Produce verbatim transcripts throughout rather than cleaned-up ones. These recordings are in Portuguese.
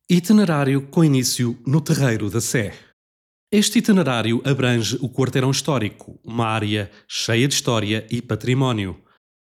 Itinerário com início no Terreiro da Sé. Este itinerário abrange o Quarteirão Histórico, uma área cheia de história e património.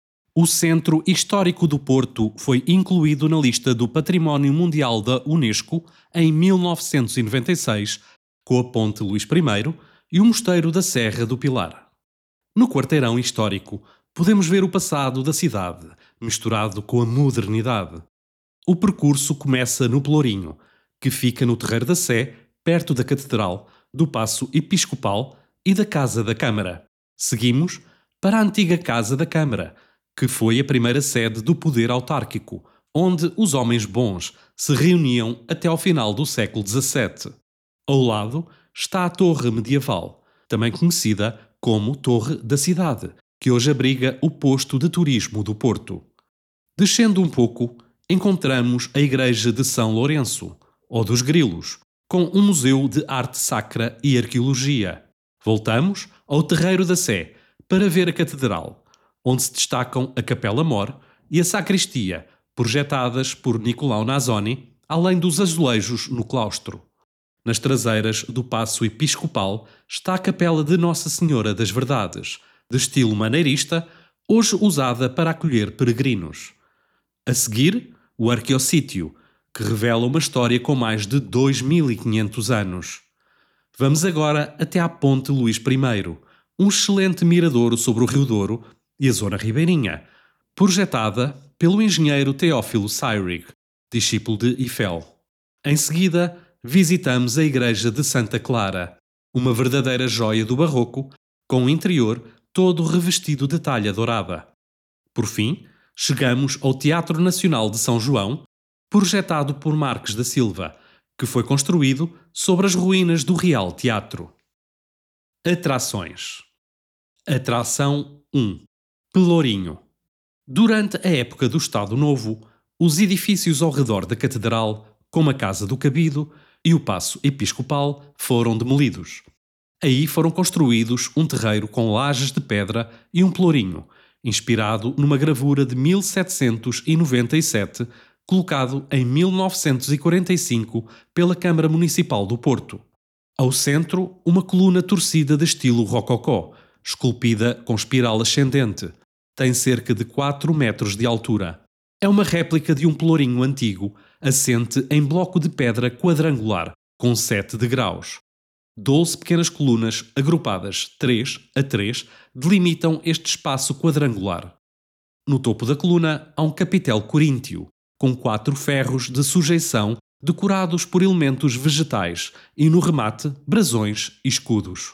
O Centro Histórico do Porto foi incluído na lista do Património Mundial da Unesco em mil novecentos e noventa e seis, com a Ponte Luís I e o Mosteiro da Serra do Pilar. No Quarteirão Histórico, podemos ver o passado da cidade, misturado com a modernidade. O percurso começa no Pelourinho, que fica no Terreiro da Sé, perto da Catedral, do Paço Episcopal e da Casa da Câmara. Seguimos para a antiga Casa da Câmara, que foi a primeira sede do poder autárquico, onde os homens bons se reuniam até ao final do século dezassete. Ao lado está a Torre Medieval, também conhecida como Torre da Cidade, que hoje abriga o posto de turismo do Porto. Descendo um pouco, encontramos a Igreja de São Lourenço, ou dos Grilos, com um museu de arte sacra e arqueologia. Voltamos ao Terreiro da Sé para ver a Catedral, onde se destacam a Capela Mor e a Sacristia, projetadas por Nicolau Nasoni, além dos azulejos no claustro. Nas traseiras do Paço Episcopal está a Capela de Nossa Senhora das Verdades, de estilo maneirista, hoje usada para acolher peregrinos. A seguir, o Arqueossítio, que revela uma história com mais de dois mil e quinhentos anos. Vamos agora até à Ponte Luís I, um excelente miradouro sobre o Rio Douro e a zona ribeirinha, projetada pelo engenheiro Teófilo Seyrig, discípulo de Eiffel. Em seguida, visitamos a Igreja de Santa Clara, uma verdadeira joia do barroco, com o interior todo revestido de talha dourada. Por fim, chegamos ao Teatro Nacional de São João, projetado por Marques da Silva, que foi construído sobre as ruínas do Real Teatro. Atrações. Atração um. Pelourinho. Durante a época do Estado Novo, os edifícios ao redor da Catedral, como a Casa do Cabido e o Paço Episcopal, foram demolidos. Aí foram construídos um terreiro com lajes de pedra e um pelourinho, inspirado numa gravura de mil setecentos e noventa e sete, colocado em mil novecentos e quarenta e cinco pela Câmara Municipal do Porto. Ao centro, uma coluna torcida de estilo rococó, esculpida com espiral ascendente. Tem cerca de quatro metros de altura. É uma réplica de um pelourinho antigo, assente em bloco de pedra quadrangular, com sete degraus. Doze pequenas colunas, agrupadas três a três, delimitam este espaço quadrangular. No topo da coluna há um capitel coríntio, com quatro ferros de sujeição decorados por elementos vegetais e, no remate, brasões e escudos.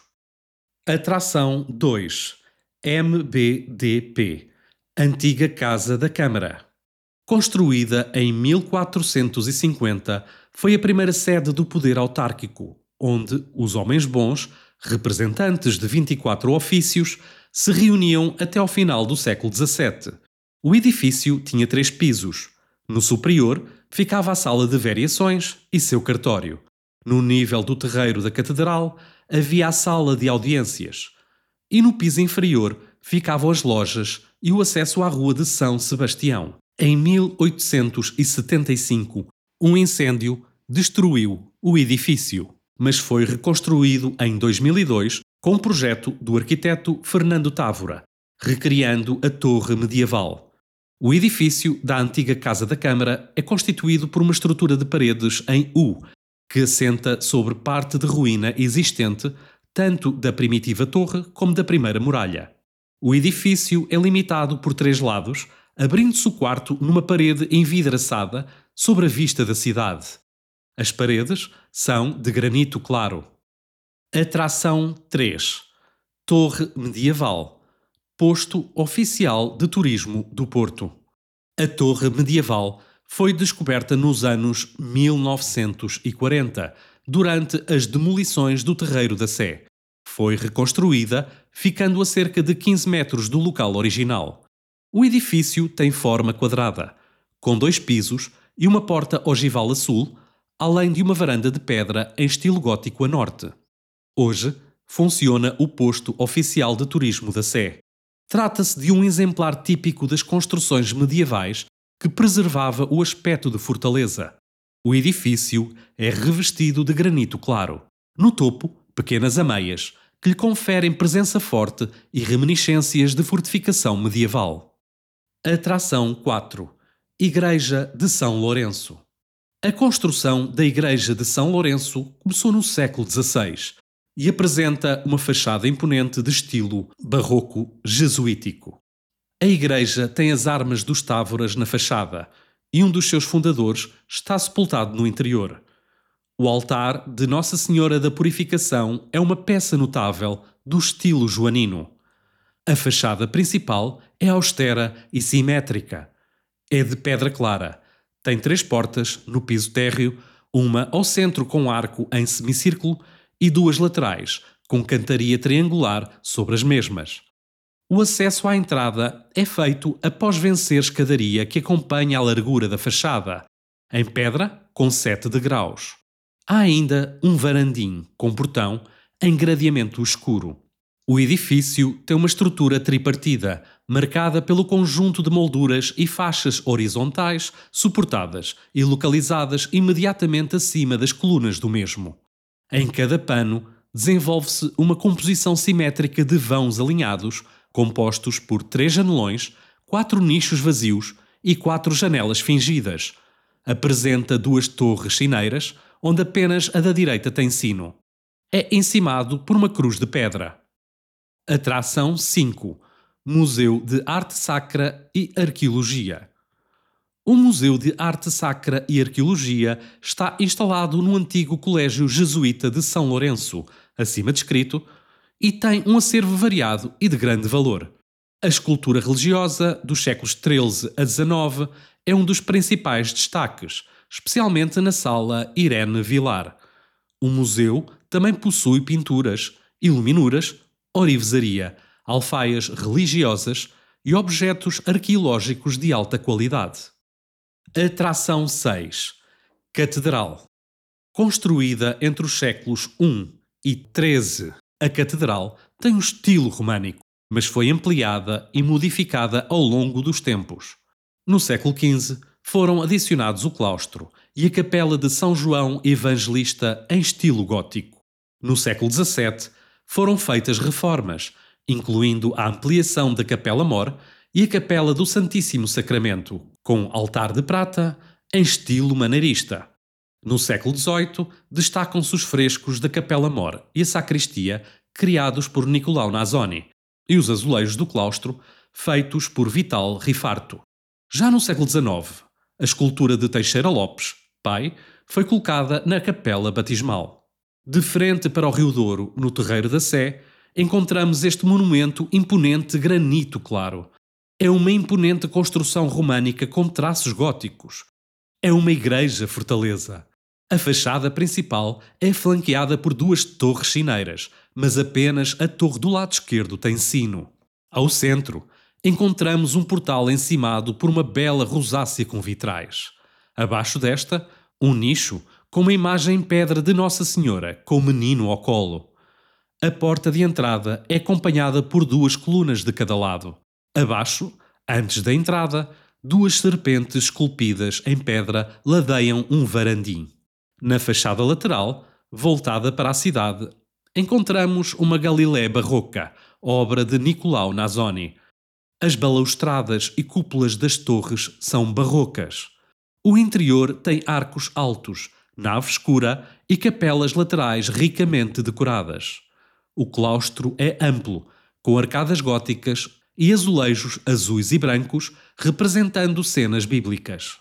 Atração dois. M B D P. Antiga Casa da Câmara. Construída em mil quatrocentos e cinquenta, foi a primeira sede do poder autárquico, onde os homens bons, representantes de vinte e quatro ofícios, se reuniam até ao final do século dezassete. O edifício tinha três pisos. No superior ficava a sala de variações e seu cartório. No nível do terreiro da Catedral havia a sala de audiências. E no piso inferior ficavam as lojas e o acesso à Rua de São Sebastião. Em mil oitocentos e setenta e cinco, um incêndio destruiu o edifício, mas foi reconstruído em dois mil e dois com o projeto do arquiteto Fernando Távora, recriando a Torre Medieval. O edifício da antiga Casa da Câmara é constituído por uma estrutura de paredes em U, que assenta sobre parte de ruína existente, tanto da primitiva torre como da primeira muralha. O edifício é limitado por três lados, abrindo-se o quarto numa parede envidraçada sobre a vista da cidade. As paredes são de granito claro. Atração três. Torre Medieval. Posto Oficial de Turismo do Porto. A Torre Medieval foi descoberta nos anos mil novecentos e quarenta, durante as demolições do Terreiro da Sé. Foi reconstruída, ficando a cerca de quinze metros do local original. O edifício tem forma quadrada, com dois pisos e uma porta ogival a sul, além de uma varanda de pedra em estilo gótico a norte. Hoje, funciona o Posto Oficial de Turismo da Sé. Trata-se de um exemplar típico das construções medievais que preservava o aspecto de fortaleza. O edifício é revestido de granito claro. No topo, pequenas ameias, que lhe conferem presença forte e reminiscências de fortificação medieval. Atração quatro. Igreja de São Lourenço. A construção da Igreja de São Lourenço começou no século dezasseis e apresenta uma fachada imponente de estilo barroco jesuítico. A igreja tem as armas dos Távoras na fachada e um dos seus fundadores está sepultado no interior. O altar de Nossa Senhora da Purificação é uma peça notável do estilo joanino. A fachada principal é austera e simétrica. É de pedra clara. Tem três portas no piso térreo, uma ao centro com arco em semicírculo e duas laterais, com cantaria triangular sobre as mesmas. O acesso à entrada é feito após vencer a escadaria que acompanha a largura da fachada, em pedra com sete degraus. Há ainda um varandim com portão em gradeamento escuro. O edifício tem uma estrutura tripartida, marcada pelo conjunto de molduras e faixas horizontais suportadas e localizadas imediatamente acima das colunas do mesmo. Em cada pano desenvolve-se uma composição simétrica de vãos alinhados, compostos por três janelões, quatro nichos vazios e quatro janelas fingidas. Apresenta duas torres sineiras, onde apenas a da direita tem sino. É encimado por uma cruz de pedra. Atração cinco. Museu de Arte Sacra e Arqueologia. O Museu de Arte Sacra e Arqueologia está instalado no antigo Colégio Jesuíta de São Lourenço, acima descrito, e tem um acervo variado e de grande valor. A escultura religiosa dos séculos treze a dezanove é um dos principais destaques, especialmente na sala Irene Vilar. O museu também possui pinturas, iluminuras, orivesaria, alfaias religiosas e objetos arqueológicos de alta qualidade. Atração seis. Catedral. Construída entre os séculos I e treze, a catedral tem um estilo românico, mas foi ampliada e modificada ao longo dos tempos. No século quinze, foram adicionados o claustro e a capela de São João Evangelista em estilo gótico. No século dezassete, foram feitas reformas, incluindo a ampliação da Capela-Mor e a Capela do Santíssimo Sacramento, com altar de prata em estilo maneirista. No século dezoito, destacam-se os frescos da Capela-Mor e a sacristia, criados por Nicolau Nasoni, e os azulejos do claustro, feitos por Vital Rifarto. Já no século dezanove, a escultura de Teixeira Lopes, pai, foi colocada na capela batismal. De frente para o Rio Douro, no Terreiro da Sé, encontramos este monumento imponente de granito claro. É uma imponente construção românica com traços góticos. É uma igreja-fortaleza. A fachada principal é flanqueada por duas torres sineiras, mas apenas a torre do lado esquerdo tem sino. Ao centro, encontramos um portal encimado por uma bela rosácea com vitrais. Abaixo desta, um nicho com uma imagem em pedra de Nossa Senhora, com o menino ao colo. A porta de entrada é acompanhada por duas colunas de cada lado. Abaixo, antes da entrada, duas serpentes esculpidas em pedra ladeiam um varandim. Na fachada lateral, voltada para a cidade, encontramos uma Galilé barroca, obra de Nicolau Nasoni. As balaustradas e cúpulas das torres são barrocas. O interior tem arcos altos, nave escura e capelas laterais ricamente decoradas. O claustro é amplo, com arcadas góticas e azulejos azuis e brancos representando cenas bíblicas.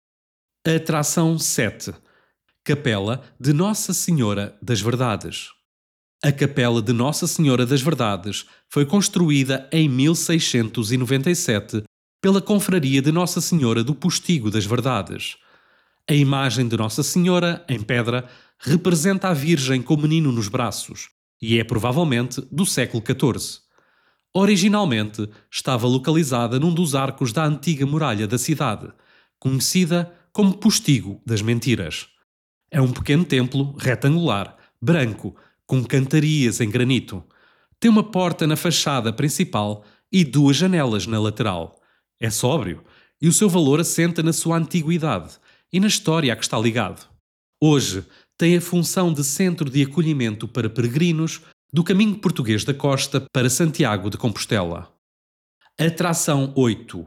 Atração sete. Capela de Nossa Senhora das Verdades. A Capela de Nossa Senhora das Verdades foi construída em mil seiscentos e noventa e sete pela Confraria de Nossa Senhora do Postigo das Verdades. A imagem de Nossa Senhora, em pedra, representa a Virgem com o menino nos braços e é provavelmente do século catorze. Originalmente estava localizada num dos arcos da antiga muralha da cidade, conhecida como Postigo das Mentiras. É um pequeno templo retangular, branco, com cantarias em granito. Tem uma porta na fachada principal e duas janelas na lateral. É sóbrio e o seu valor assenta na sua antiguidade e na história a que está ligado. Hoje tem a função de centro de acolhimento para peregrinos do caminho português da costa para Santiago de Compostela. Atração oito.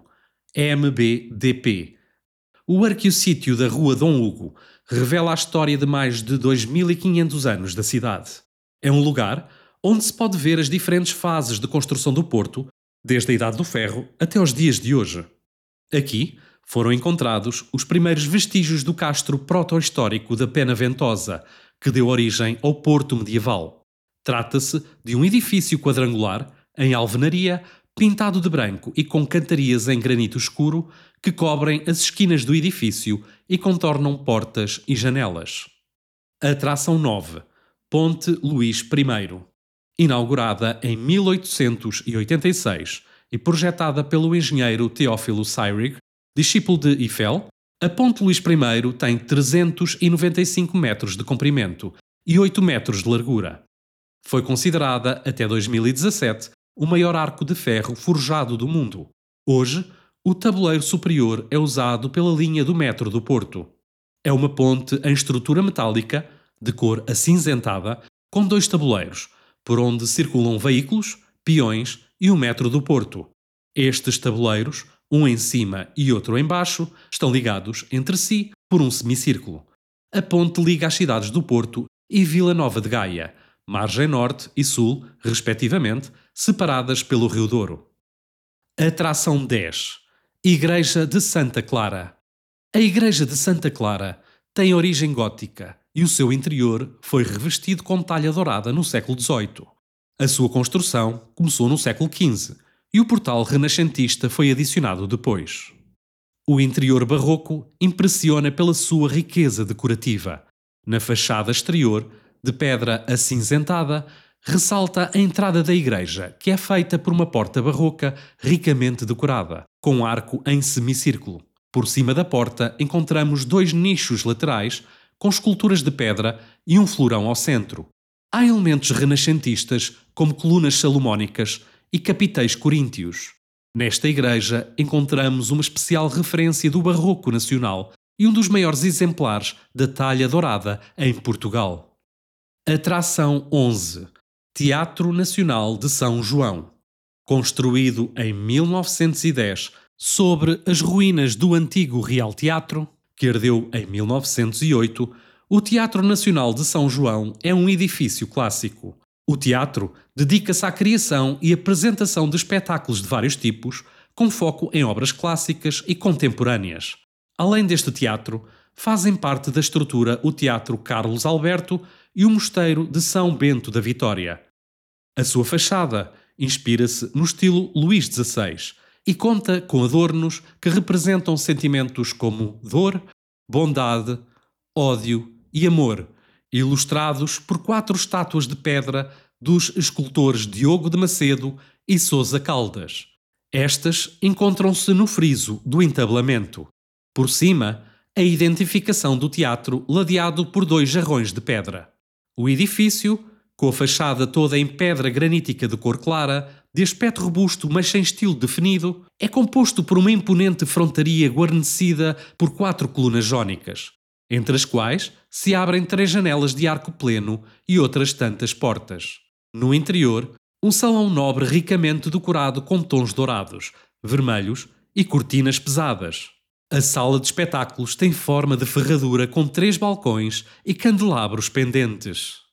M B D P. O arqueossítio da Rua Dom Hugo revela a história de mais de dois mil e quinhentos anos da cidade. É um lugar onde se pode ver as diferentes fases de construção do porto, desde a Idade do Ferro até aos dias de hoje. Aqui foram encontrados os primeiros vestígios do castro proto-histórico da Pena Ventosa, que deu origem ao porto medieval. Trata-se de um edifício quadrangular, em alvenaria, pintado de branco e com cantarias em granito escuro que cobrem as esquinas do edifício e contornam portas e janelas. Atração nove. Ponte Luís I. Inaugurada em mil oitocentos e oitenta e seis e projetada pelo engenheiro Teófilo Seyrig, discípulo de Eiffel, a Ponte Luís I tem trezentos e noventa e cinco metros de comprimento e oito metros de largura. Foi considerada, até dois mil e dezassete, o maior arco de ferro forjado do mundo. Hoje, o tabuleiro superior é usado pela linha do metro do Porto. É uma ponte em estrutura metálica, de cor acinzentada, com dois tabuleiros, por onde circulam veículos, peões e o metro do Porto. Estes tabuleiros, um em cima e outro em baixo, estão ligados entre si por um semicírculo. A ponte liga as cidades do Porto e Vila Nova de Gaia, margem norte e sul, respectivamente, separadas pelo Rio Douro. Atração dez. Igreja de Santa Clara. A Igreja de Santa Clara tem origem gótica e o seu interior foi revestido com talha dourada no século dezoito. A sua construção começou no século quinze e o portal renascentista foi adicionado depois. O interior barroco impressiona pela sua riqueza decorativa. Na fachada exterior, de pedra acinzentada, ressalta a entrada da igreja, que é feita por uma porta barroca ricamente decorada, com um arco em semicírculo. Por cima da porta encontramos dois nichos laterais com esculturas de pedra e um florão ao centro. Há elementos renascentistas, como colunas salomónicas e capiteis coríntios. Nesta igreja encontramos uma especial referência do barroco nacional e um dos maiores exemplares da talha dourada em Portugal. Atração onze. Teatro Nacional de São João. Construído em mil novecentos e dez sobre as ruínas do antigo Real Teatro, que ardeu em mil novecentos e oito, o Teatro Nacional de São João é um edifício clássico. O teatro dedica-se à criação e apresentação de espetáculos de vários tipos, com foco em obras clássicas e contemporâneas. Além deste teatro, fazem parte da estrutura o Teatro Carlos Alberto e o Mosteiro de São Bento da Vitória. A sua fachada inspira-se no estilo Luís dezasseis e conta com adornos que representam sentimentos como dor, bondade, ódio e amor, ilustrados por quatro estátuas de pedra dos escultores Diogo de Macedo e Sousa Caldas. Estas encontram-se no friso do entabelamento. Por cima, a identificação do teatro ladeado por dois jarrões de pedra. O edifício, com a fachada toda em pedra granítica de cor clara, de aspecto robusto mas sem estilo definido, é composto por uma imponente frontaria guarnecida por quatro colunas jónicas, entre as quais se abrem três janelas de arco pleno e outras tantas portas. No interior, um salão nobre ricamente decorado com tons dourados, vermelhos e cortinas pesadas. A sala de espetáculos tem forma de ferradura com três balcões e candelabros pendentes.